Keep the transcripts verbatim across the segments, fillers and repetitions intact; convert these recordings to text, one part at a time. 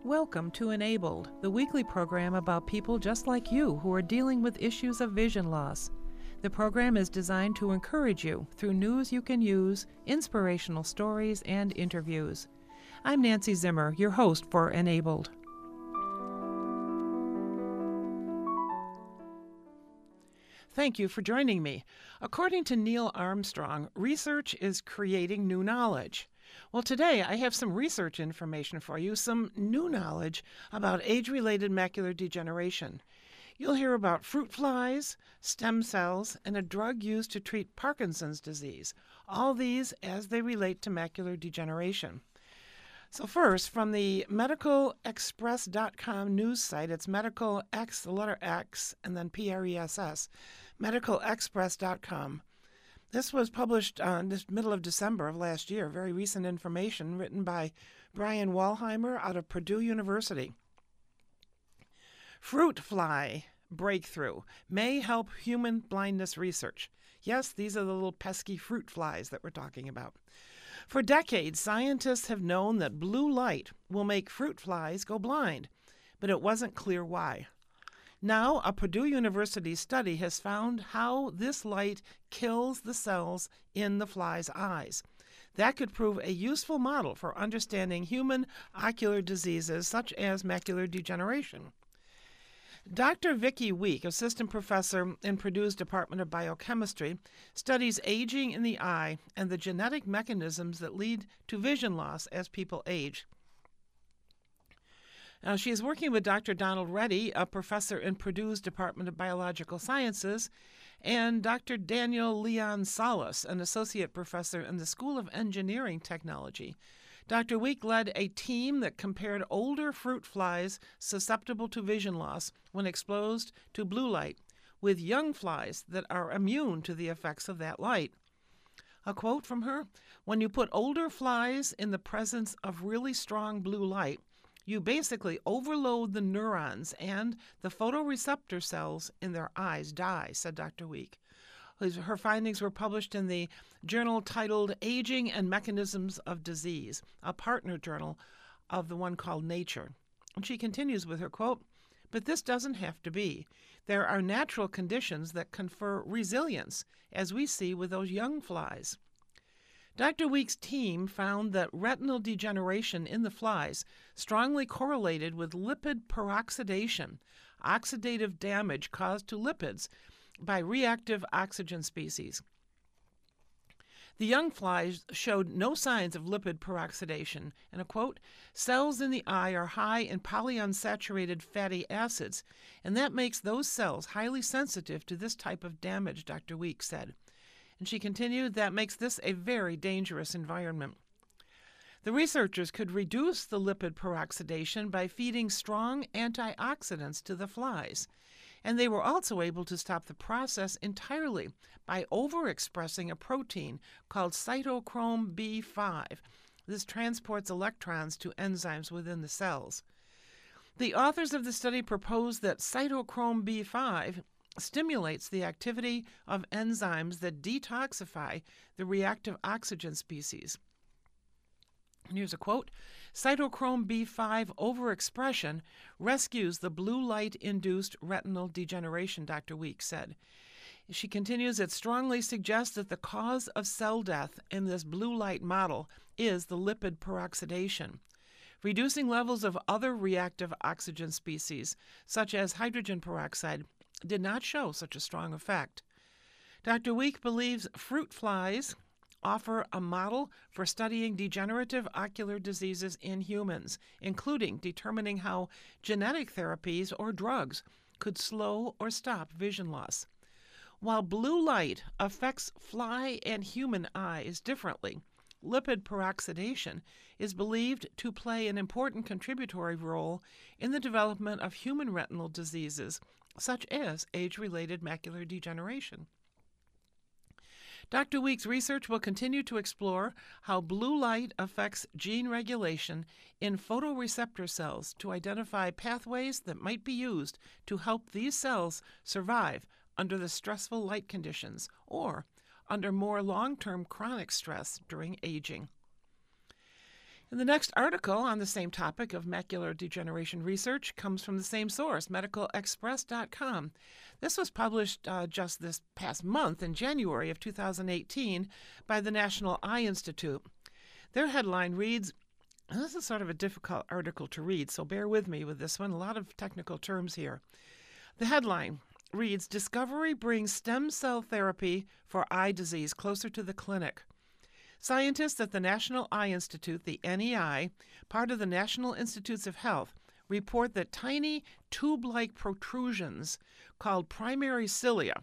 Welcome to Enabled, the weekly program about people just like you who are dealing with issues of vision loss. The program is designed to encourage you through news you can use, inspirational stories, and interviews. I'm Nancy Zimmer, your host for Enabled. Thank you for joining me. According to Neil Armstrong, research is creating new knowledge. Well, today I have some research information for you, some new knowledge about age-related macular degeneration. You'll hear about fruit flies, stem cells, and a drug used to treat Parkinson's disease, all these as they relate to macular degeneration. So first, from the medical express dot com news site, it's Medical X, the letter X, and then P R E S S, medical express dot com. This was published uh, in the middle of December of last year, very recent information written by Brian Walheimer out of Purdue University. Fruit fly breakthrough may help human blindness research. Yes, these are the little pesky fruit flies that we're talking about. For decades, scientists have known that blue light will make fruit flies go blind, but it wasn't clear why. Now, a Purdue University study has found how this light kills the cells in the fly's eyes. That could prove a useful model for understanding human ocular diseases such as macular degeneration. Doctor Vicki Week, assistant professor in Purdue's Department of Biochemistry, studies aging in the eye and the genetic mechanisms that lead to vision loss as people age. Now, she is working with Doctor Donald Reddy, a professor in Purdue's Department of Biological Sciences, and Doctor Daniel Leon Salas, an associate professor in the School of Engineering Technology. Doctor Week led a team that compared older fruit flies susceptible to vision loss when exposed to blue light with young flies that are immune to the effects of that light. A quote from her, "When you put older flies in the presence of really strong blue light, you basically overload the neurons and the photoreceptor cells in their eyes die," said Doctor Week. Her findings were published in the journal titled Aging and Mechanisms of Disease, a partner journal of the one called Nature. And she continues with her quote, "But this doesn't have to be. There are natural conditions that confer resilience, as we see with those young flies." Doctor Week's team found that retinal degeneration in the flies strongly correlated with lipid peroxidation, oxidative damage caused to lipids by reactive oxygen species. The young flies showed no signs of lipid peroxidation, and a quote, "Cells in the eye are high in polyunsaturated fatty acids, and that makes those cells highly sensitive to this type of damage," Doctor Week said. And she continued, "That makes this a very dangerous environment." The researchers could reduce the lipid peroxidation by feeding strong antioxidants to the flies, and they were also able to stop the process entirely by overexpressing a protein called cytochrome B five. This transports electrons to enzymes within the cells. The authors of the study proposed that cytochrome B five stimulates the activity of enzymes that detoxify the reactive oxygen species. And here's a quote, "Cytochrome B five overexpression rescues the blue light-induced retinal degeneration," Doctor Week said. She continues, "It strongly suggests that the cause of cell death in this blue light model is the lipid peroxidation. Reducing levels of other reactive oxygen species, such as hydrogen peroxide, did not show such a strong effect." Doctor Week believes fruit flies offer a model for studying degenerative ocular diseases in humans, including determining how genetic therapies or drugs could slow or stop vision loss. While blue light affects fly and human eyes differently, lipid peroxidation is believed to play an important contributory role in the development of human retinal diseases, such as age-related macular degeneration. Doctor Week's research will continue to explore how blue light affects gene regulation in photoreceptor cells to identify pathways that might be used to help these cells survive under the stressful light conditions or under more long-term chronic stress during aging. And the next article on the same topic of macular degeneration research comes from the same source, medical express dot com. This was published uh, just this past month in January of two thousand eighteen by the National Eye Institute. Their headline reads, and this is sort of a difficult article to read, so bear with me with this one, a lot of technical terms here. The headline reads, Discovery brings stem cell therapy for eye disease closer to the clinic. Scientists at the National Eye Institute, the N E I, part of the National Institutes of Health, report that tiny tube-like protrusions called primary cilia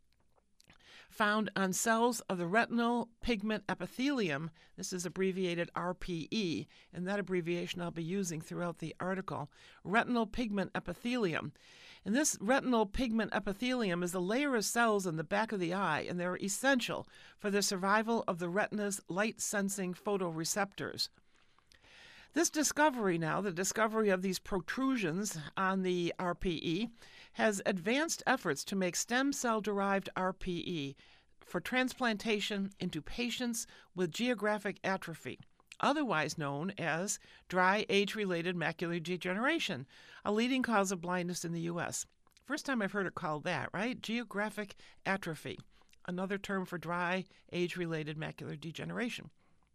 found on cells of the retinal pigment epithelium, this is abbreviated R P E, and that abbreviation I'll be using throughout the article, retinal pigment epithelium. And this retinal pigment epithelium is a layer of cells in the back of the eye, and they're essential for the survival of the retina's light-sensing photoreceptors. This discovery now, the discovery of these protrusions on the R P E, has advanced efforts to make stem cell-derived R P E for transplantation into patients with geographic atrophy, otherwise known as dry age-related macular degeneration, a leading cause of blindness in the U S First time I've heard it called that, right? Geographic atrophy, another term for dry age-related macular degeneration.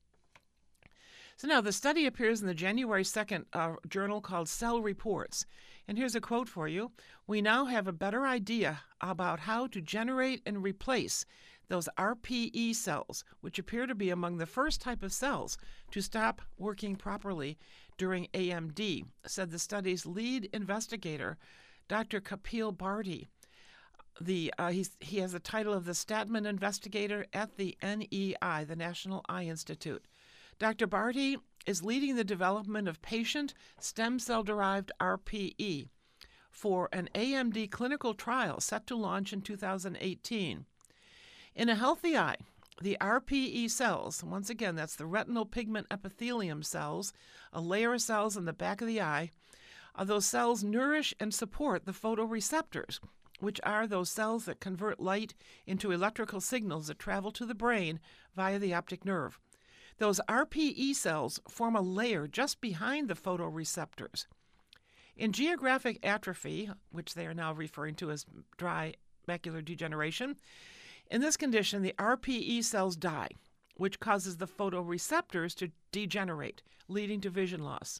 So now the study appears in the January second uh, journal called Cell Reports. And here's a quote for you. We now have a better idea about how to generate and replace those R P E cells, which appear to be among the first type of cells to stop working properly during A M D, said the study's lead investigator, Doctor Kapil Bharti. The, uh, he's, he has the title of the Statman Investigator at the N E I, the National Eye Institute. Doctor Bharti is leading the development of patient stem cell-derived R P E for an A M D clinical trial set to launch in two thousand eighteen. In a healthy eye, the R P E cells, once again, that's the retinal pigment epithelium cells, a layer of cells in the back of the eye, uh, those cells nourish and support the photoreceptors, which are those cells that convert light into electrical signals that travel to the brain via the optic nerve. Those R P E cells form a layer just behind the photoreceptors. In geographic atrophy, which they are now referring to as dry macular degeneration, in this condition, the R P E cells die, which causes the photoreceptors to degenerate, leading to vision loss.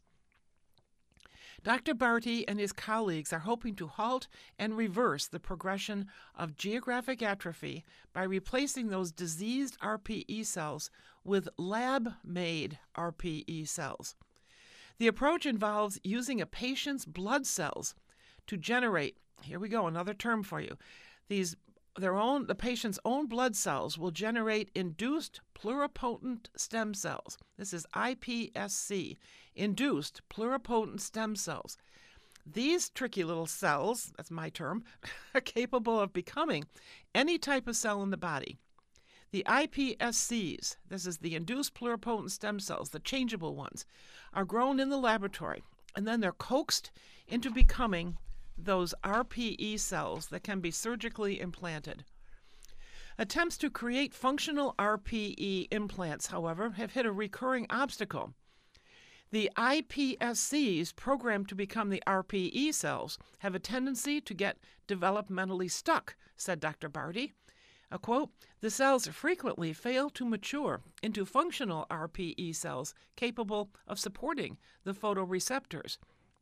Doctor Bharti and his colleagues are hoping to halt and reverse the progression of geographic atrophy by replacing those diseased R P E cells with lab-made R P E cells. The approach involves using a patient's blood cells to generate, here we go, another term for you, these their own the patient's own blood cells will generate induced pluripotent stem cells. This is I P S C, induced pluripotent stem cells. These tricky little cells, that's my term, are capable of becoming any type of cell in the body. The I P S Cs, this is the induced pluripotent stem cells, the changeable ones, are grown in the laboratory, and then they're coaxed into becoming those R P E cells that can be surgically implanted. Attempts to create functional R P E implants, however, have hit a recurring obstacle. The I P S Cs programmed to become the R P E cells have a tendency to get developmentally stuck, said Doctor Bharti. A quote, the cells frequently fail to mature into functional R P E cells capable of supporting the photoreceptors.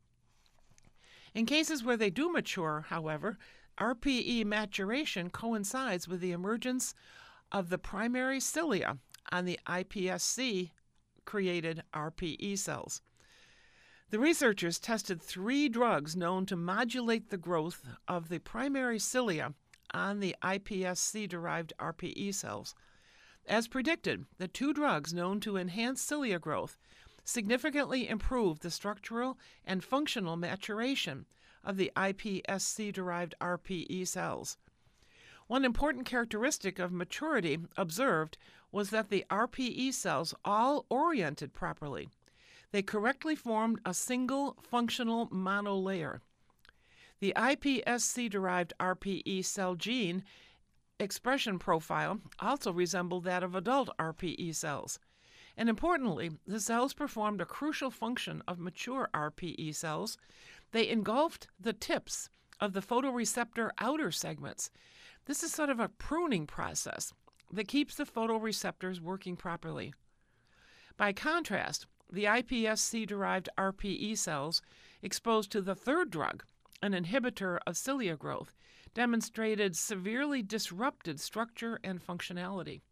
In cases where they do mature, however, R P E maturation coincides with the emergence of the primary cilia on the I P S C-created R P E cells. The researchers tested three drugs known to modulate the growth of the primary cilia on the I P S C-derived R P E cells. As predicted, the two drugs known to enhance cilia growth significantly improved the structural and functional maturation of the I P S C-derived R P E cells. One important characteristic of maturity observed was that the R P E cells all oriented properly. They correctly formed a single functional monolayer. The I P S C-derived R P E cell gene expression profile also resembled that of adult R P E cells. And importantly, the cells performed a crucial function of mature R P E cells. They engulfed the tips of the photoreceptor outer segments. This is sort of a pruning process that keeps the photoreceptors working properly. By contrast, the iPSC-derived R P E cells exposed to the third drug, an inhibitor of cilia growth, demonstrated severely disrupted structure and functionality.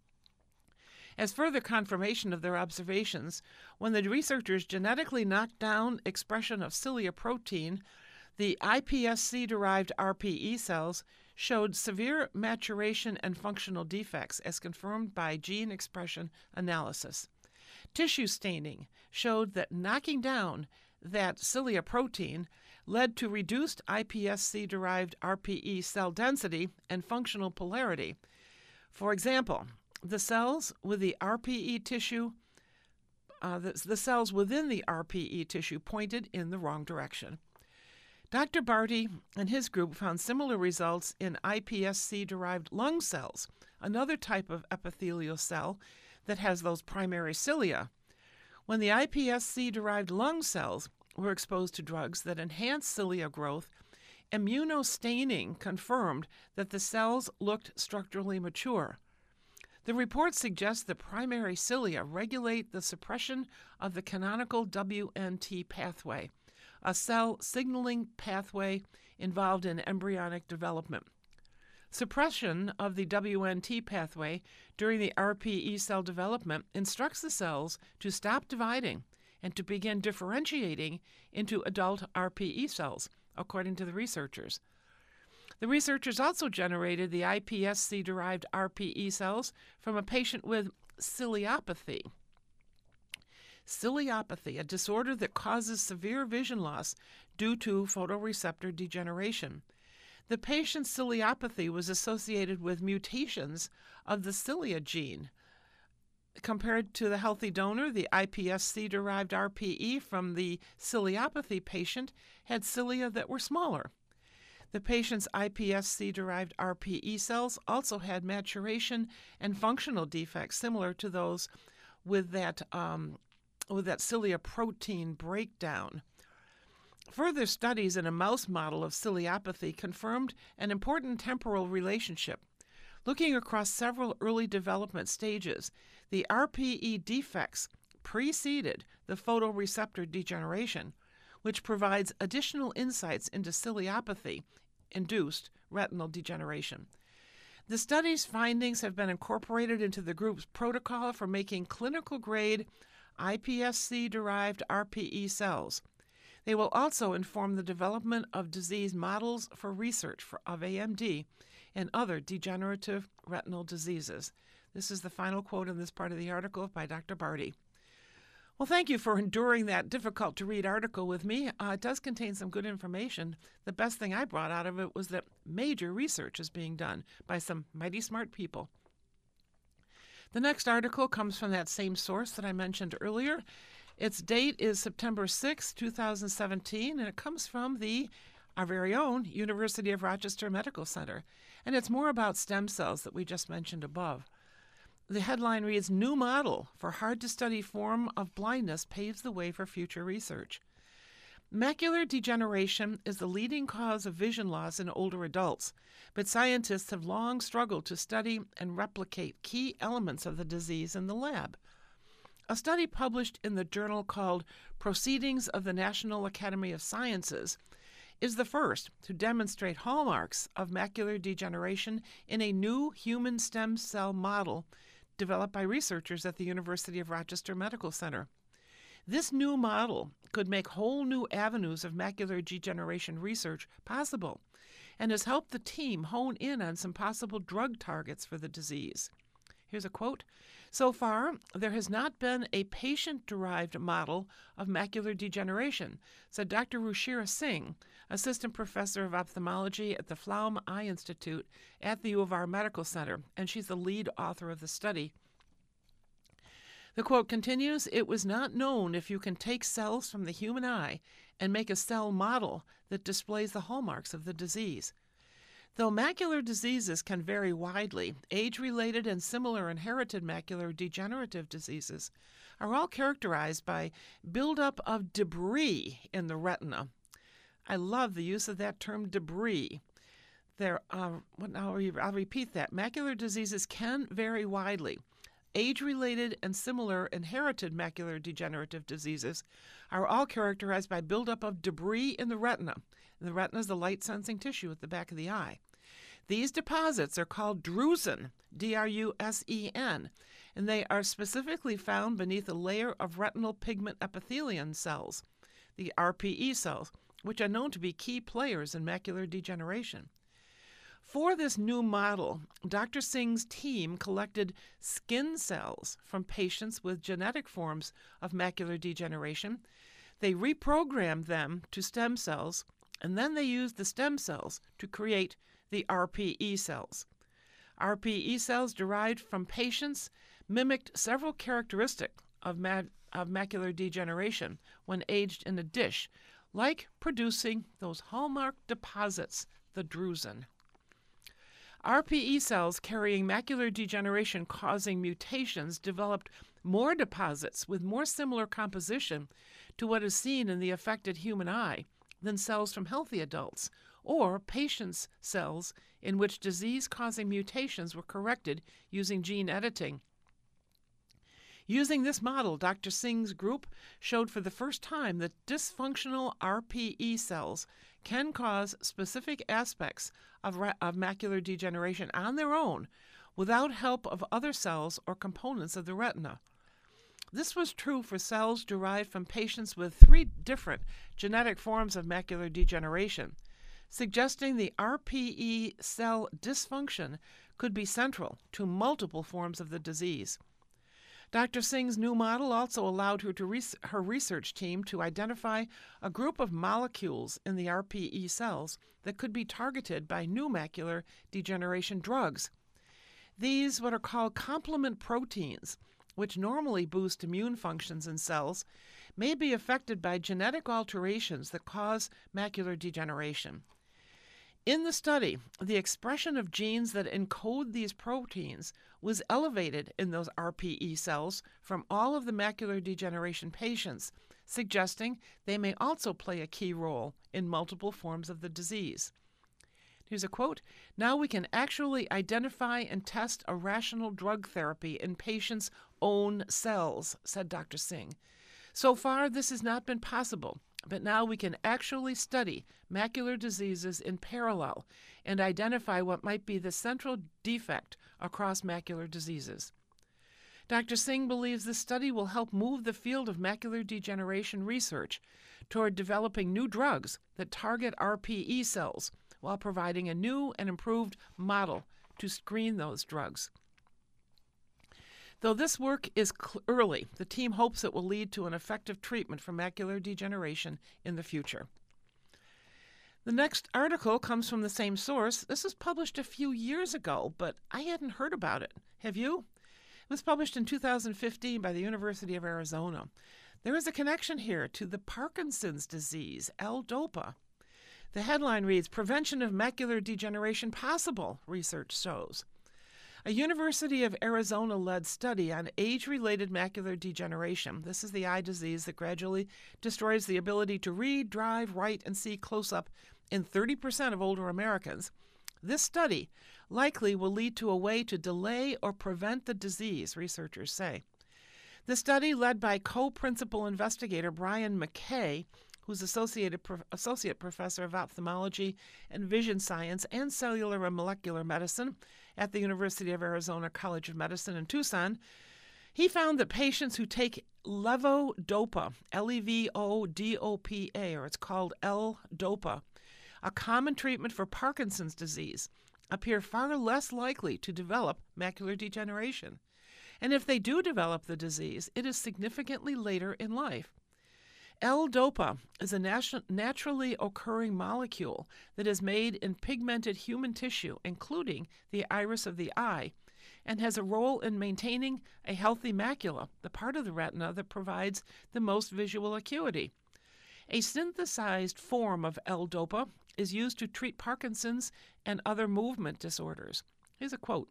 As further confirmation of their observations, when the researchers genetically knocked down expression of cilia protein, the iPSC-derived R P E cells showed severe maturation and functional defects as confirmed by gene expression analysis. Tissue staining showed that knocking down that cilia protein led to reduced iPSC-derived R P E cell density and functional polarity. For example, the cells with the R P E tissue, uh, the, the cells within the R P E tissue pointed in the wrong direction. Doctor Barty and his group found similar results in iPSC-derived lung cells, another type of epithelial cell that has those primary cilia. When the iPSC-derived lung cells were exposed to drugs that enhance cilia growth, immunostaining confirmed that the cells looked structurally mature. The report suggests that primary cilia regulate the suppression of the canonical W N T pathway, a cell signaling pathway involved in embryonic development. Suppression of the W N T pathway during the R P E cell development instructs the cells to stop dividing and to begin differentiating into adult R P E cells, according to the researchers. The researchers also generated the iPSC-derived R P E cells from a patient with ciliopathy. Ciliopathy, a disorder that causes severe vision loss due to photoreceptor degeneration. The patient's ciliopathy was associated with mutations of the cilia gene. Compared to the healthy donor, the iPSC-derived R P E from the ciliopathy patient had cilia that were smaller. The patient's iPSC-derived R P E cells also had maturation and functional defects similar to those with that, um, with that cilia protein breakdown. Further studies in a mouse model of ciliopathy confirmed an important temporal relationship. Looking across several early development stages, the R P E defects preceded the photoreceptor degeneration, which provides additional insights into ciliopathy-induced retinal degeneration. The study's findings have been incorporated into the group's protocol for making clinical-grade iPSC-derived R P E cells. They will also inform the development of disease models for research for, of A M D and other degenerative retinal diseases. This is the final quote in this part of the article by Doctor Barty. Well, thank you for enduring that difficult-to-read article with me. Uh, it does contain some good information. The best thing I brought out of it was that major research is being done by some mighty smart people. The next article comes from that same source that I mentioned earlier. Its date is September sixth, two thousand seventeen, and it comes from the our very own University of Rochester Medical Center. And it's more about stem cells that we just mentioned above. The headline reads, "New model for hard-to-study form of blindness paves the way for future research." Macular degeneration is the leading cause of vision loss in older adults, but scientists have long struggled to study and replicate key elements of the disease in the lab. A study published in the journal called Proceedings of the National Academy of Sciences is the first to demonstrate hallmarks of macular degeneration in a new human stem cell model developed by researchers at the University of Rochester Medical Center. This new model could make whole new avenues of macular degeneration research possible and has helped the team hone in on some possible drug targets for the disease. Here's a quote. "So far, there has not been a patient-derived model of macular degeneration," said Doctor Ruchira Singh, assistant professor of ophthalmology at the Pflaum Eye Institute at the U of R Medical Center, and she's the lead author of the study. The quote continues, "It was not known if you can take cells from the human eye and make a cell model that displays the hallmarks of the disease. Though macular diseases can vary widely, age-related and similar inherited macular degenerative diseases are all characterized by buildup of debris in the retina. I love the use of that term, debris. There, uh, I'll, re- I'll repeat that. Macular diseases can vary widely. Age-related and similar inherited macular degenerative diseases are all characterized by buildup of debris in the retina. And the retina is the light-sensing tissue at the back of the eye. These deposits are called drusen, D R U S E N, and they are specifically found beneath a layer of retinal pigment epithelium cells, the R P E cells, which are known to be key players in macular degeneration. For this new model, Doctor Singh's team collected skin cells from patients with genetic forms of macular degeneration. They reprogrammed them to stem cells, and then they used the stem cells to create the R P E cells. R P E cells derived from patients mimicked several characteristics of, ma- of macular degeneration when aged in a dish, like producing those hallmark deposits, the drusen. R P E cells carrying macular degeneration causing mutations developed more deposits with more similar composition to what is seen in the affected human eye than cells from healthy adults or patients' cells in which disease-causing mutations were corrected using gene editing. Using this model, Doctor Singh's group showed for the first time that dysfunctional R P E cells can cause specific aspects of, ra- of macular degeneration on their own without help of other cells or components of the retina. This was true for cells derived from patients with three different genetic forms of macular degeneration, suggesting the R P E cell dysfunction could be central to multiple forms of the disease. Doctor Singh's new model also allowed her, to res- her research team to identify a group of molecules in the R P E cells that could be targeted by new macular degeneration drugs. These, what are called complement proteins, which normally boost immune functions in cells, may be affected by genetic alterations that cause macular degeneration. In the study, the expression of genes that encode these proteins was elevated in those R P E cells from all of the macular degeneration patients, suggesting they may also play a key role in multiple forms of the disease. Here's a quote, "Now we can actually identify and test a rational drug therapy in patients' own cells," said Doctor Singh. "So far, this has not been possible, but now we can actually study macular diseases in parallel and identify what might be the central defect across macular diseases." Doctor Singh believes this study will help move the field of macular degeneration research toward developing new drugs that target R P E cells while providing a new and improved model to screen those drugs. Though this work is cl- early, the team hopes it will lead to an effective treatment for macular degeneration in the future. The next article comes from the same source. This was published a few years ago, but I hadn't heard about it. Have you? It was published in two thousand fifteen by the University of Arizona. There is a connection here to the Parkinson's disease, L-DOPA. The headline reads, "Prevention of Macular Degeneration Possible, Research Shows." A University of Arizona-led study on age-related macular degeneration. This is the eye disease that gradually destroys the ability to read, drive, write, and see close-up in thirty percent of older Americans. This study likely will lead to a way to delay or prevent the disease, researchers say. The study, led by co-principal investigator Brian McKay, who's associated pro- associate professor of ophthalmology and vision science and cellular and molecular medicine at the University of Arizona College of Medicine in Tucson, he found that patients who take levodopa, L E V O D O P A, or it's called L-DOPA, a common treatment for Parkinson's disease, appear far less likely to develop macular degeneration. And if they do develop the disease, it is significantly later in life. L-DOPA is a natu- naturally occurring molecule that is made in pigmented human tissue, including the iris of the eye, and has a role in maintaining a healthy macula, the part of the retina that provides the most visual acuity. A synthesized form of L-DOPA is used to treat Parkinson's and other movement disorders. Here's a quote.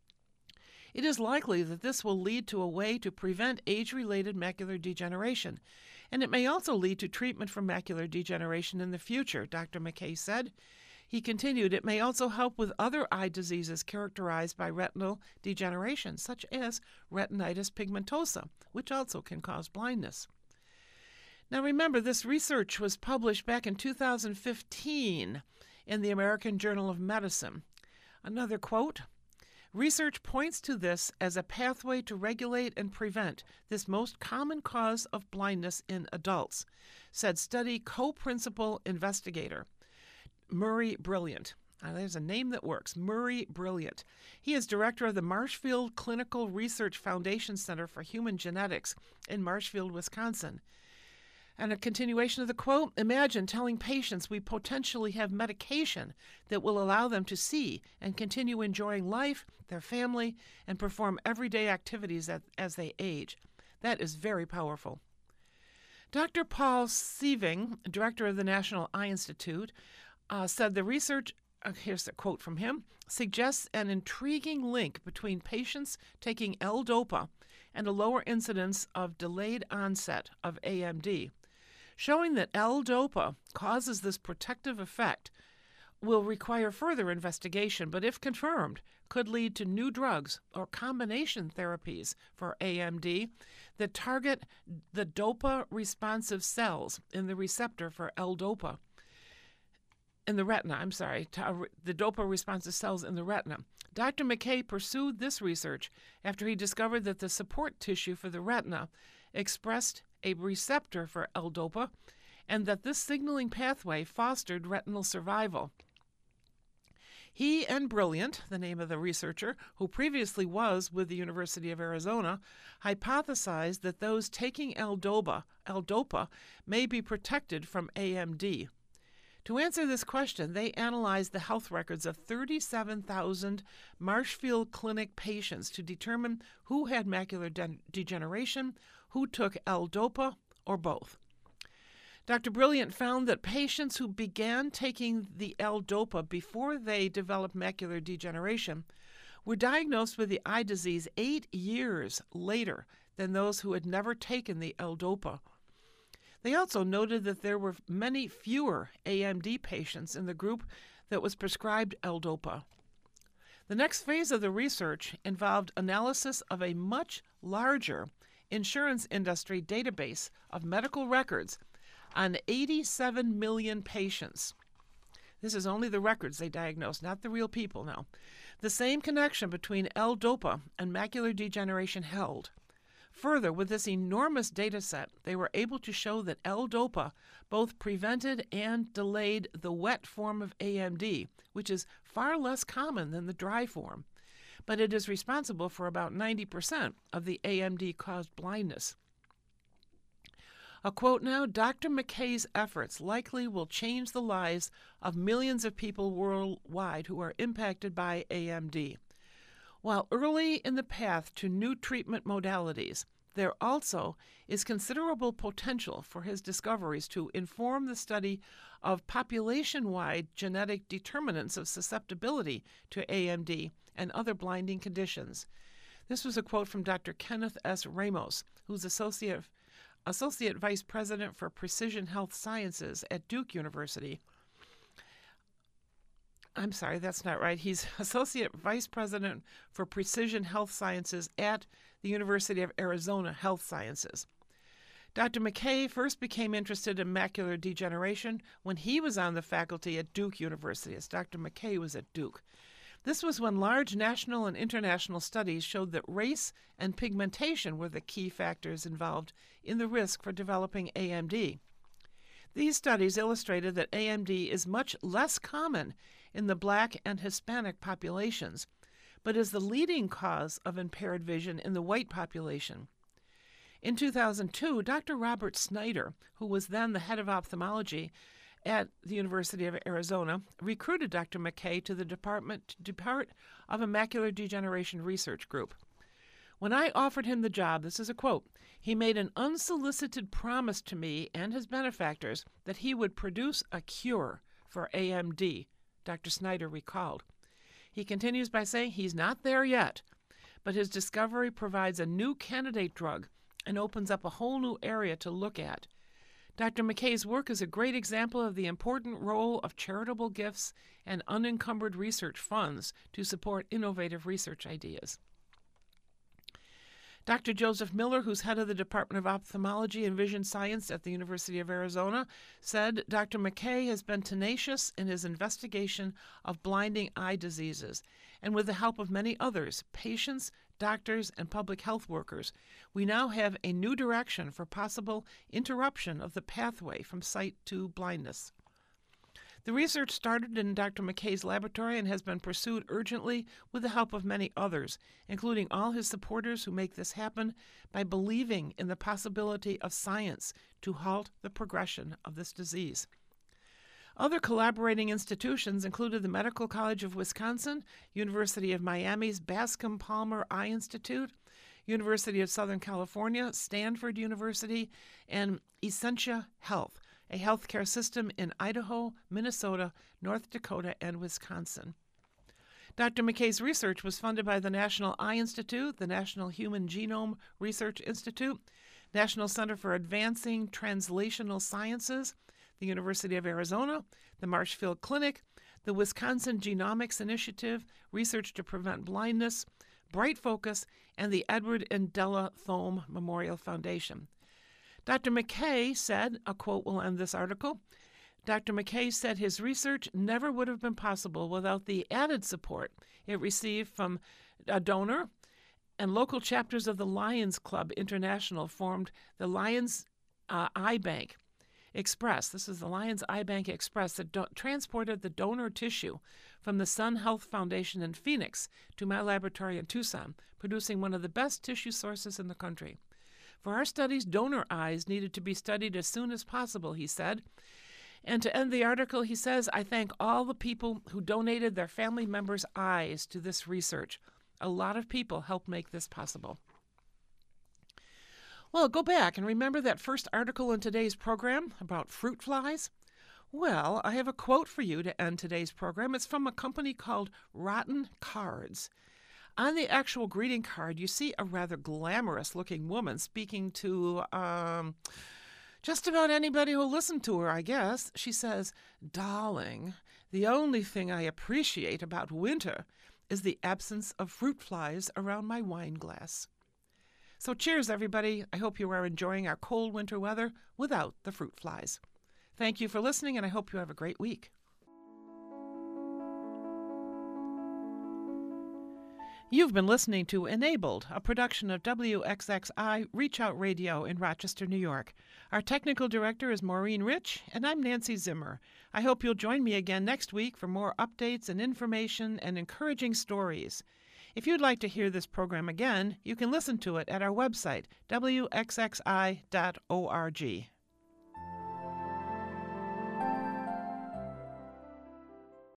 It is likely that this will lead to a way to prevent age-related macular degeneration, and it may also lead to treatment for macular degeneration in the future, Doctor McKay said. He continued, it may also help with other eye diseases characterized by retinal degeneration, such as retinitis pigmentosa, which also can cause blindness. Now remember, this research was published back in two thousand fifteen in the American Journal of Medicine. Another quote, research points to this as a pathway to regulate and prevent this most common cause of blindness in adults, said study co-principal investigator Murray Brilliant. Now, there's a name that works, Murray Brilliant. He is director of the Marshfield Clinical Research Foundation Center for Human Genetics in Marshfield, Wisconsin. And a continuation of the quote, imagine telling patients we potentially have medication that will allow them to see and continue enjoying life, their family, and perform everyday activities as, as they age. That is very powerful. Doctor Paul Sieving, director of the National Eye Institute, uh, said the research, uh, here's a quote from him, suggests an intriguing link between patients taking L-DOPA and a lower incidence of delayed onset of A M D. Showing that L-DOPA causes this protective effect will require further investigation, but if confirmed, could lead to new drugs or combination therapies for A M D that target the DOPA-responsive cells in the receptor for L-DOPA. In the retina, I'm sorry, the DOPA-responsive cells in the retina. Doctor McKay pursued this research after he discovered that the support tissue for the retina expressed a receptor for L-DOPA, and that this signaling pathway fostered retinal survival. He and Brilliant, the name of the researcher, who previously was with the University of Arizona, hypothesized that those taking L-DOPA, L-DOPA may be protected from A M D. To answer this question, they analyzed the health records of thirty-seven thousand Marshfield Clinic patients to determine who had macular de- degeneration, who took L-DOPA, or both. Doctor Brilliant found that patients who began taking the L-DOPA before they developed macular degeneration were diagnosed with the eye disease eight years later than those who had never taken the L-DOPA. They also noted that there were many fewer A M D patients in the group that was prescribed L-DOPA. The next phase of the research involved analysis of a much larger insurance industry database of medical records on eighty-seven million patients. This is only the records they diagnosed, not the real people now. The same connection between L-DOPA and macular degeneration held. Further, with this enormous data set, they were able to show that L-DOPA both prevented and delayed the wet form of A M D, which is far less common than the dry form, but it is responsible for about ninety percent of the A M D-caused blindness. A quote now, Doctor McKay's efforts likely will change the lives of millions of people worldwide who are impacted by A M D. While early in the path to new treatment modalities, there also is considerable potential for his discoveries to inform the study of population-wide genetic determinants of susceptibility to A M D and other blinding conditions. This was a quote from Doctor Kenneth S. Ramos, who's Associate, Associate Vice President for Precision Health Sciences at Duke University. I'm sorry, that's not right. He's Associate Vice President for Precision Health Sciences at the University of Arizona Health Sciences. Doctor McKay first became interested in macular degeneration when he was on the faculty at Duke University, as Doctor McKay was at Duke. This was when large national and international studies showed that race and pigmentation were the key factors involved in the risk for developing A M D. These studies illustrated that A M D is much less common in the Black and Hispanic populations, but is the leading cause of impaired vision in the white population. In two thousand two, Doctor Robert Snyder, who was then the head of ophthalmology at the University of Arizona, recruited Doctor McKay to the department to be part of a macular degeneration research group. When I offered him the job, this is a quote, he made an unsolicited promise to me and his benefactors that he would produce a cure for A M D, Doctor Snyder recalled. He continues by saying he's not there yet, but his discovery provides a new candidate drug and opens up a whole new area to look at. Doctor McKay's work is a great example of the important role of charitable gifts and unencumbered research funds to support innovative research ideas. Doctor Joseph Miller, who's head of the Department of Ophthalmology and Vision Science at the University of Arizona, said Doctor McKay has been tenacious in his investigation of blinding eye diseases, and with the help of many others, patients, doctors, and public health workers, we now have a new direction for possible interruption of the pathway from sight to blindness. The research started in Doctor McKay's laboratory and has been pursued urgently with the help of many others, including all his supporters who make this happen by believing in the possibility of science to halt the progression of this disease. Other collaborating institutions included the Medical College of Wisconsin, University of Miami's Bascom Palmer Eye Institute, University of Southern California, Stanford University, and Essentia Health, a healthcare system in Idaho, Minnesota, North Dakota, and Wisconsin. Doctor McKay's research was funded by the National Eye Institute, the National Human Genome Research Institute, National Center for Advancing Translational Sciences, the University of Arizona, the Marshfield Clinic, the Wisconsin Genomics Initiative, Research to Prevent Blindness, Bright Focus, and the Edward and Della Thome Memorial Foundation. Doctor McKay said, a quote will end this article, Doctor McKay said his research never would have been possible without the added support it received from a donor, and local chapters of the Lions Club International formed the Lions uh, Eye Bank Express. This is the Lions Eye Bank Express that do- transported the donor tissue from the Sun Health Foundation in Phoenix to my laboratory in Tucson, producing one of the best tissue sources in the country. For our studies, donor eyes needed to be studied as soon as possible, he said. And to end the article, he says, I thank all the people who donated their family members' eyes to this research. A lot of people helped make this possible. Well, go back and remember that first article in today's program about fruit flies? Well, I have a quote for you to end today's program. It's from a company called Rotten Cards. On the actual greeting card, you see a rather glamorous-looking woman speaking to um, just about anybody who'll listen to her, I guess. She says, "Darling, the only thing I appreciate about winter is the absence of fruit flies around my wine glass." So cheers, everybody. I hope you are enjoying our cold winter weather without the fruit flies. Thank you for listening, and I hope you have a great week. You've been listening to Enabled, a production of W X X I Reach Out Radio in Rochester, New York. Our technical director is Maureen Rich, and I'm Nancy Zimmer. I hope you'll join me again next week for more updates and information and encouraging stories. If you'd like to hear this program again, you can listen to it at our website, W X X I dot org.